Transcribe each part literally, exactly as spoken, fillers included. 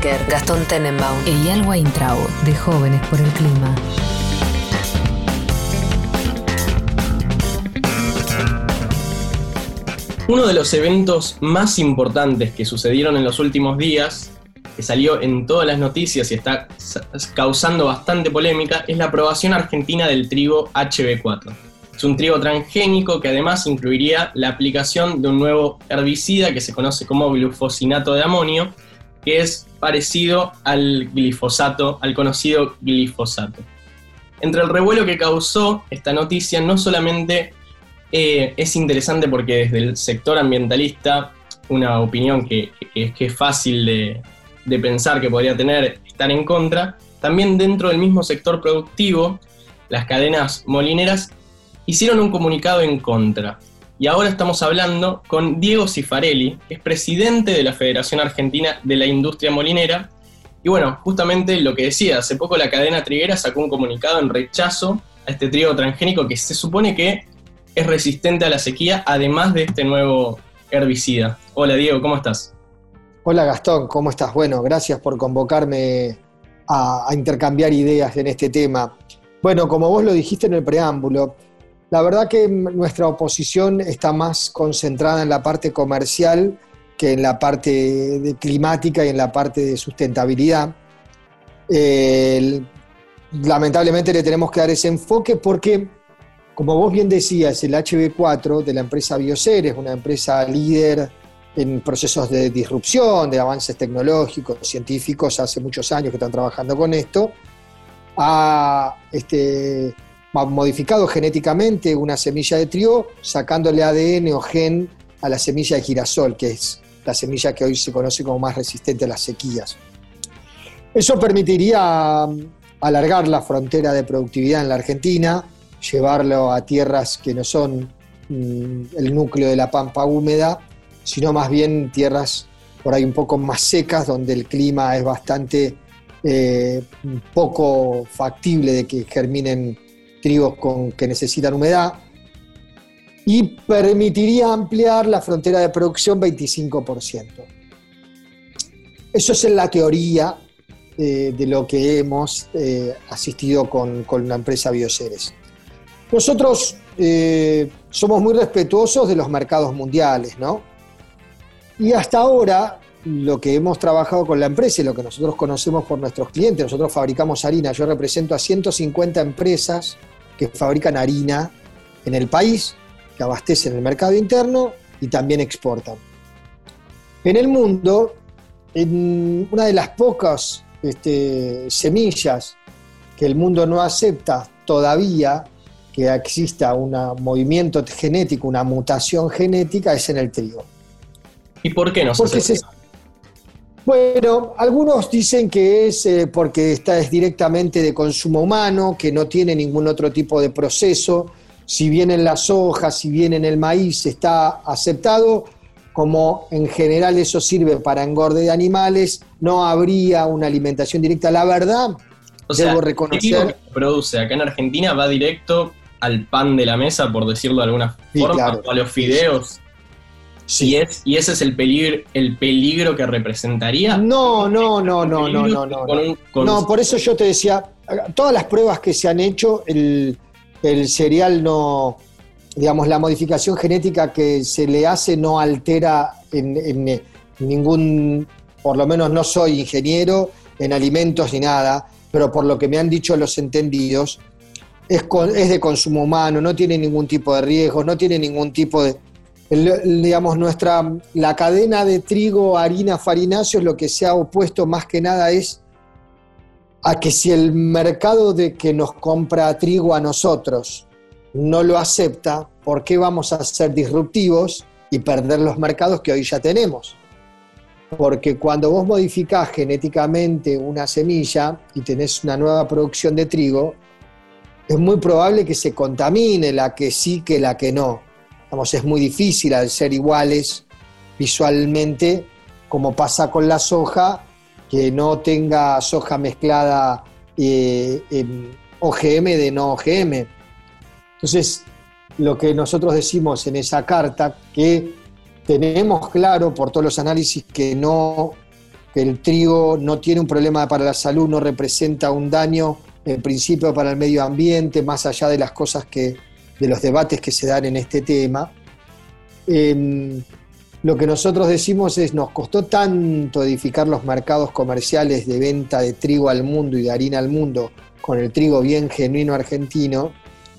Becker, Gastón Tenenbaum e Eyal Weintraub, de Jóvenes por el Clima. Uno de los eventos más importantes que sucedieron en los últimos días, que salió en todas las noticias y está causando bastante polémica, es la aprobación argentina del trigo H B cuatro. Es un trigo transgénico que además incluiría la aplicación de un nuevo herbicida que se conoce como glufosinato de amonio, que es parecido al glifosato, al conocido glifosato. Entre el revuelo que causó esta noticia, no solamente eh, es interesante porque desde el sector ambientalista, una opinión que, que, que es fácil de, de pensar que podría tener, estar en contra, también dentro del mismo sector productivo, las cadenas molineras hicieron un comunicado en contra. Y ahora estamos hablando con Diego Cifarelli, que es presidente de la Federación Argentina de la Industria Molinera. Y bueno, justamente lo que decía, hace poco la cadena triguera sacó un comunicado en rechazo a este trigo transgénico que se supone que es resistente a la sequía, además de este nuevo herbicida. Hola Diego, ¿cómo estás? Hola Gastón, ¿cómo estás? Bueno, gracias por convocarme a, a intercambiar ideas en este tema. Bueno, como vos lo dijiste en el preámbulo, la verdad que nuestra oposición está más concentrada en la parte comercial que en la parte de climática y en la parte de sustentabilidad. Eh, lamentablemente le tenemos que dar ese enfoque porque, como vos bien decías, el H B cuatro de la empresa Bioceres, una empresa líder en procesos de disrupción, de avances tecnológicos, científicos, hace muchos años que están trabajando con esto, ha este, modificado genéticamente una semilla de trigo, sacándole A D N o gen a la semilla de girasol, que es la semilla que hoy se conoce como más resistente a las sequías. Eso permitiría alargar la frontera de productividad en la Argentina, llevarlo a tierras que no son mm, el núcleo de la pampa húmeda, sino más bien tierras por ahí un poco más secas, donde el clima es bastante eh, poco factible de que germinen trigos con, que necesitan humedad, y permitiría ampliar la frontera de producción veinticinco por ciento. Eso es en la teoría eh, de lo que hemos eh, asistido con, con la empresa Bioceres. Nosotros eh, somos muy respetuosos de los mercados mundiales, ¿no? Y hasta ahora, lo que hemos trabajado con la empresa y lo que nosotros conocemos por nuestros clientes, nosotros fabricamos harina, yo represento a ciento cincuenta empresas que fabrican harina en el país, que abastecen el mercado interno y también exportan. En el mundo, en una de las pocas este, semillas que el mundo no acepta todavía que exista un movimiento genético, una mutación genética, es en el trigo. ¿Y por qué no se acepta? Bueno, algunos dicen que es eh, porque esta es directamente de consumo humano, que no tiene ningún otro tipo de proceso. Si bien en la soja, si bien en el maíz está aceptado, como en general eso sirve para engorde de animales, no habría una alimentación directa. La verdad, o sea, debo reconocer... el trigo que se produce acá en Argentina va directo al pan de la mesa, por decirlo de alguna sí, forma, claro. o a los fideos. Sí. ¿Y, es, ¿Y ese es el peligro, el peligro que representaría? No, no, no, no, no, no, no. Con un, con... No, por eso yo te decía, todas las pruebas que se han hecho, el, el cereal no, digamos, la modificación genética que se le hace no altera en, en ningún, por lo menos no soy ingeniero en alimentos ni nada, pero por lo que me han dicho los entendidos, es, con, es de consumo humano, no tiene ningún tipo de riesgo, no tiene ningún tipo de... El, digamos, nuestra, la cadena de trigo, harina, farináceos, lo que se ha opuesto más que nada es a que si el mercado de que nos compra trigo a nosotros no lo acepta, ¿por qué vamos a ser disruptivos y perder los mercados que hoy ya tenemos? Porque cuando vos modificás genéticamente una semilla y tenés una nueva producción de trigo, es muy probable que se contamine la que sí que la que no. Vamos, es muy difícil al ser iguales visualmente, como pasa con la soja, que no tenga soja mezclada eh, en O G M de no O G M. Entonces, lo que nosotros decimos en esa carta, que tenemos claro por todos los análisis que no que el trigo no tiene un problema para la salud, no representa un daño en principio para el medio ambiente, más allá de las cosas que, de los debates que se dan en este tema. Eh, lo que nosotros decimos es, nos costó tanto edificar los mercados comerciales de venta de trigo al mundo y de harina al mundo, con el trigo bien genuino argentino,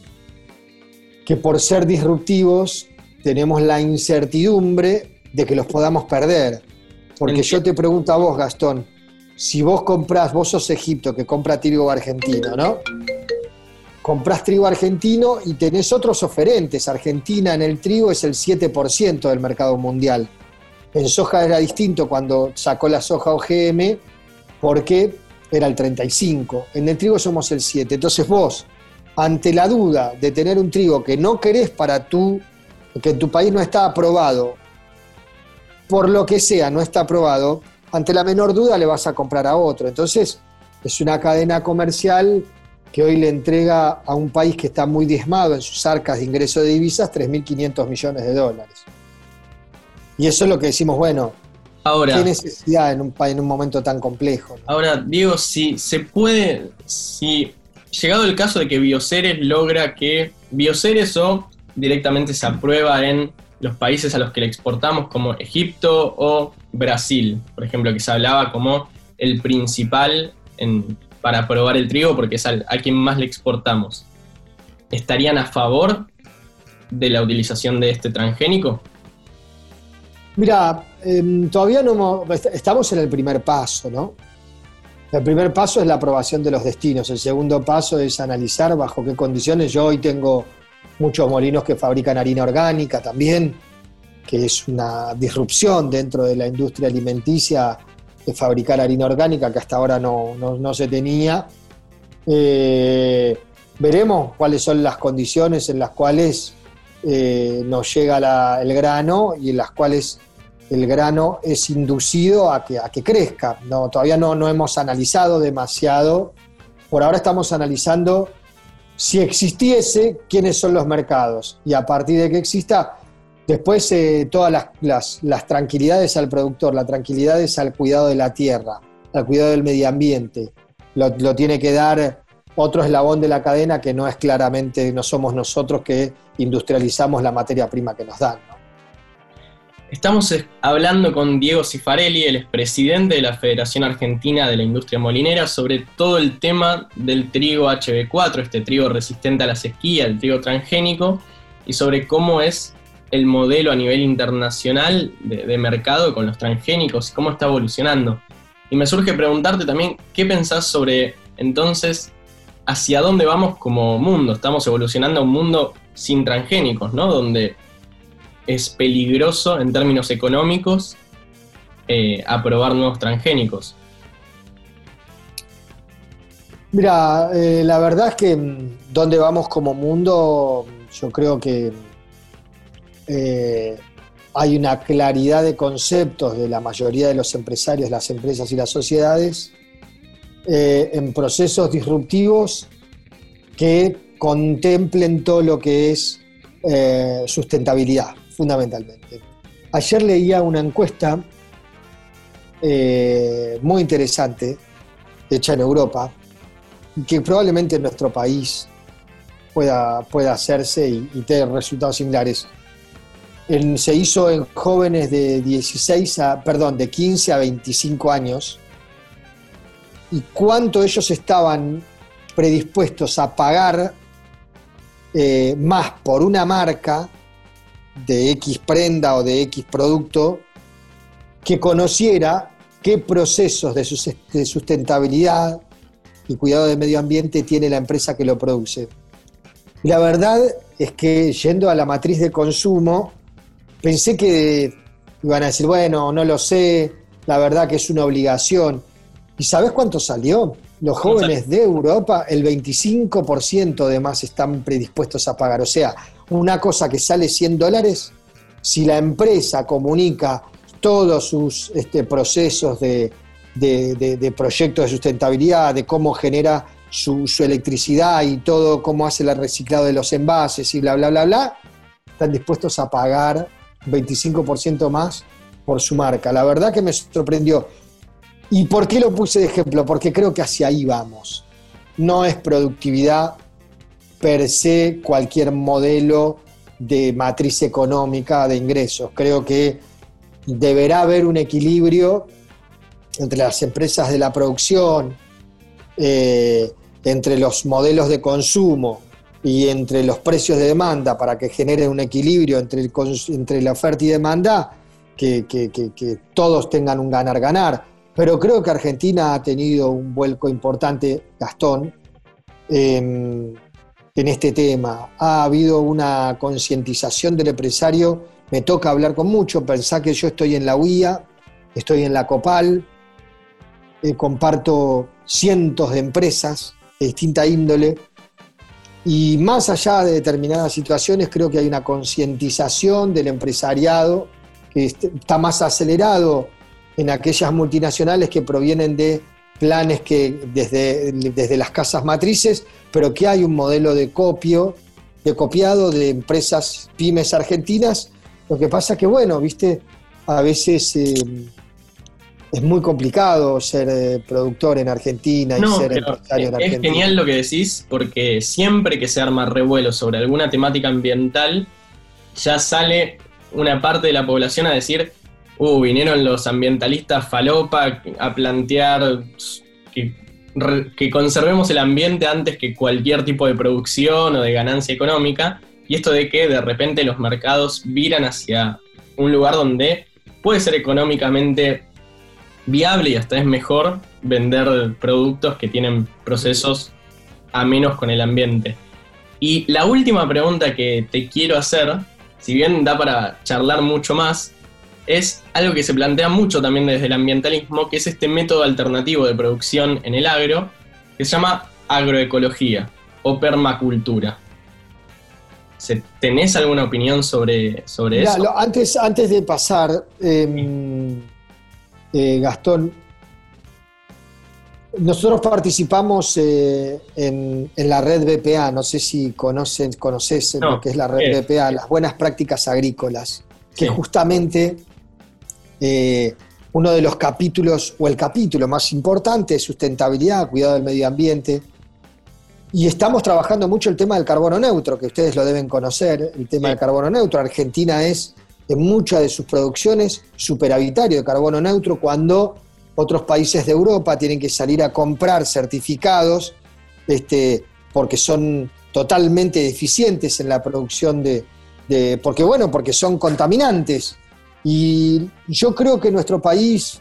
que por ser disruptivos tenemos la incertidumbre de que los podamos perder. Porque yo te pregunto a vos, Gastón, si vos comprás, vos sos Egipto que compra trigo argentino, ¿no? Comprás trigo argentino y tenés otros oferentes. Argentina en el trigo es el siete por ciento del mercado mundial. En soja era distinto cuando sacó la soja O G M porque era el treinta y cinco por ciento. En el trigo somos el siete por ciento. Entonces vos, ante la duda de tener un trigo que no querés para tu, que en tu país no está aprobado, por lo que sea, no está aprobado, ante la menor duda le vas a comprar a otro. Entonces, es una cadena comercial que hoy le entrega a un país que está muy diezmado en sus arcas de ingreso de divisas tres mil quinientos millones de dólares. Y eso es lo que decimos, bueno, ahora, qué necesidad en un, en un momento tan complejo, ¿no? Ahora, Diego, si se puede, si llegado el caso de que Bioceres logra que Bioceres o directamente se aprueba en los países a los que le exportamos, como Egipto o Brasil, por ejemplo, que se hablaba como el principal en, para probar el trigo, porque es al, a quien más le exportamos, ¿estarían a favor de la utilización de este transgénico? Mira, eh, todavía no estamos en el primer paso, ¿no? El primer paso es la aprobación de los destinos, el segundo paso es analizar bajo qué condiciones. Yo hoy tengo muchos molinos que fabrican harina orgánica también, que es una disrupción dentro de la industria alimenticia de fabricar harina orgánica que hasta ahora no, no, no se tenía. Eh, veremos cuáles son las condiciones en las cuales eh, nos llega la, el grano y en las cuales el grano es inducido a que, a que crezca. No, todavía no, no hemos analizado demasiado. Por ahora estamos analizando si existiese, quiénes son los mercados. Y a partir de que exista, después eh, todas las, las, las tranquilidades al productor, las tranquilidades al cuidado de la tierra, al cuidado del medio ambiente. Lo, lo tiene que dar otro eslabón de la cadena que no es claramente, no somos nosotros que industrializamos la materia prima que nos dan, ¿no? Estamos hablando con Diego Cifarelli, el expresidente de la Federación Argentina de la Industria Molinera, sobre todo el tema del trigo H B cuatro, este trigo resistente a la sequía, el trigo transgénico, y sobre cómo es el modelo a nivel internacional de, de mercado con los transgénicos y cómo está evolucionando. Y me surge preguntarte también, ¿qué pensás sobre, entonces, hacia dónde vamos como mundo? Estamos evolucionando a un mundo sin transgénicos, ¿no? Donde es peligroso en términos económicos eh, aprobar nuevos transgénicos. Mira, eh, la verdad es que donde vamos como mundo, yo creo que eh, hay una claridad de conceptos de la mayoría de los empresarios, las empresas y las sociedades eh, en procesos disruptivos que contemplen todo lo que es eh, sustentabilidad, fundamentalmente. Ayer leía una encuesta eh, muy interesante, hecha en Europa, que probablemente en nuestro país pueda, pueda hacerse y, y tener resultados similares. En, se hizo en jóvenes de dieciséis a, perdón, de quince a veinticinco años, y cuánto ellos estaban predispuestos a pagar eh, más por una marca de X prenda o de X producto que conociera qué procesos de sustentabilidad y cuidado del medio ambiente tiene la empresa que lo produce. Y la verdad es que, yendo a la matriz de consumo, pensé que iban a decir, bueno, no lo sé, la verdad que es una obligación. ¿Y sabés cuánto salió? Los jóvenes de Europa, el veinticinco por ciento de más están predispuestos a pagar. O sea, una cosa que sale cien dólares, si la empresa comunica todos sus este, procesos de, de, de, de proyectos de sustentabilidad, de cómo genera su, su electricidad y todo, cómo hace el reciclado de los envases y bla, bla, bla, bla, están dispuestos a pagar veinticinco por ciento más por su marca. La verdad que me sorprendió. ¿Y por qué lo puse de ejemplo? Porque creo que hacia ahí vamos. No es productividad per se cualquier modelo de matriz económica de ingresos. Creo que deberá haber un equilibrio entre las empresas de la producción, eh, entre los modelos de consumo y entre los precios de demanda para que genere un equilibrio entre, el, entre la oferta y demanda, que, que, que, que todos tengan un ganar-ganar. Pero creo que Argentina ha tenido un vuelco importante, Gastón, eh, en este tema. Ha habido una concientización del empresario. Me toca hablar con mucho. Pensá que yo estoy en la U I A, estoy en la Copal, eh, comparto cientos de empresas de distinta índole, y más allá de determinadas situaciones, creo que hay una concientización del empresariado que está más acelerado en aquellas multinacionales que provienen de planes que desde, desde las casas matrices, pero que hay un modelo de copio, de copiado de empresas pymes argentinas. Lo que pasa que, bueno, viste, a veces eh, es muy complicado ser eh, productor en Argentina y no, ser empresario en Argentina. Es genial lo que decís, porque siempre que se arma revuelo sobre alguna temática ambiental, ya sale una parte de la población a decir: Uh, vinieron los ambientalistas falopa a plantear que, que conservemos el ambiente antes que cualquier tipo de producción o de ganancia económica, y esto de que de repente los mercados viran hacia un lugar donde puede ser económicamente viable y hasta es mejor vender productos que tienen procesos amenos con el ambiente. Y la última pregunta que te quiero hacer, si bien da para charlar mucho más, es algo que se plantea mucho también desde el ambientalismo, que es este método alternativo de producción en el agro, que se llama agroecología o permacultura. ¿Tenés alguna opinión sobre, sobre Mirá, eso? Lo, antes, antes de pasar, eh, eh, Gastón, nosotros participamos eh, en, en la red B P A, no sé si conoces, conoces no, lo que es la red B P A, las buenas prácticas agrícolas, que sí. Justamente eh, uno de los capítulos, o el capítulo más importante, es sustentabilidad, cuidado del medio ambiente, y estamos trabajando mucho el tema del carbono neutro, que ustedes lo deben conocer, el tema sí. del carbono neutro. Argentina es, en muchas de sus producciones, superavitario de carbono neutro, cuando otros países de Europa tienen que salir a comprar certificados este, porque son totalmente deficientes en la producción de, de... Porque bueno, porque son contaminantes. Y yo creo que nuestro país,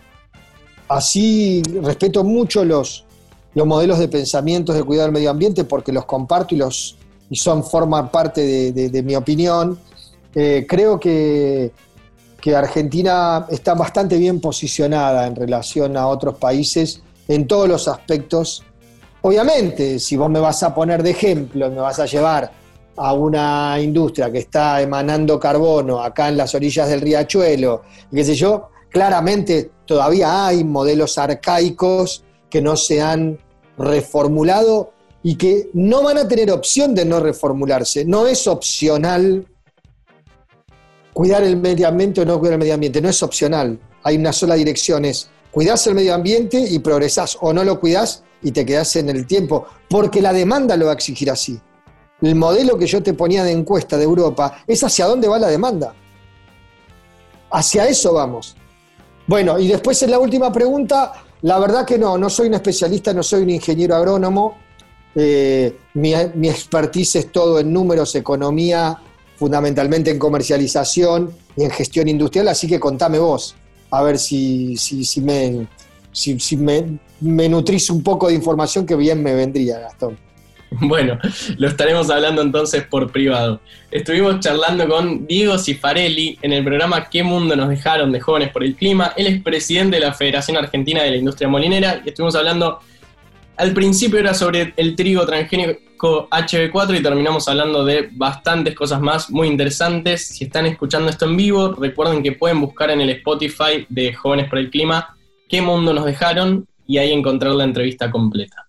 así respeto mucho los, los modelos de pensamientos de cuidado del medio ambiente porque los comparto y, los, y son, forman parte de, de, de mi opinión. Eh, creo que... que Argentina está bastante bien posicionada en relación a otros países en todos los aspectos. Obviamente, si vos me vas a poner de ejemplo, me vas a llevar a una industria que está emanando carbono acá en las orillas del riachuelo, qué sé yo, claramente todavía hay modelos arcaicos que no se han reformulado y que no van a tener opción de no reformularse. No es opcional cuidar el medio ambiente o no cuidar el medio ambiente, no es opcional. Hay una sola dirección, es cuidás el medio ambiente y progresás, o no lo cuidás y te quedás en el tiempo, porque la demanda lo va a exigir así. El modelo que yo te ponía de encuesta de Europa es hacia dónde va la demanda. Hacia eso vamos. Bueno, y después en la última pregunta, la verdad que no, no soy un especialista, no soy un ingeniero agrónomo, eh, mi, mi expertise es todo en números, economía, fundamentalmente en comercialización y en gestión industrial, así que contame vos, a ver si, si, si, me, si, si me, me nutrís un poco de información que bien me vendría, Gastón. Bueno, lo estaremos hablando entonces por privado. Estuvimos charlando con Diego Cifarelli en el programa ¿Qué mundo nos dejaron de Jóvenes por el Clima? Él es presidente de la Federación Argentina de la Industria Molinera y estuvimos hablando, al principio era sobre el trigo transgénico H B cuatro y terminamos hablando de bastantes cosas más muy interesantes. Si están escuchando esto en vivo, recuerden que pueden buscar en el Spotify de Jóvenes por el Clima ¿Qué mundo nos dejaron? Y ahí encontrar la entrevista completa.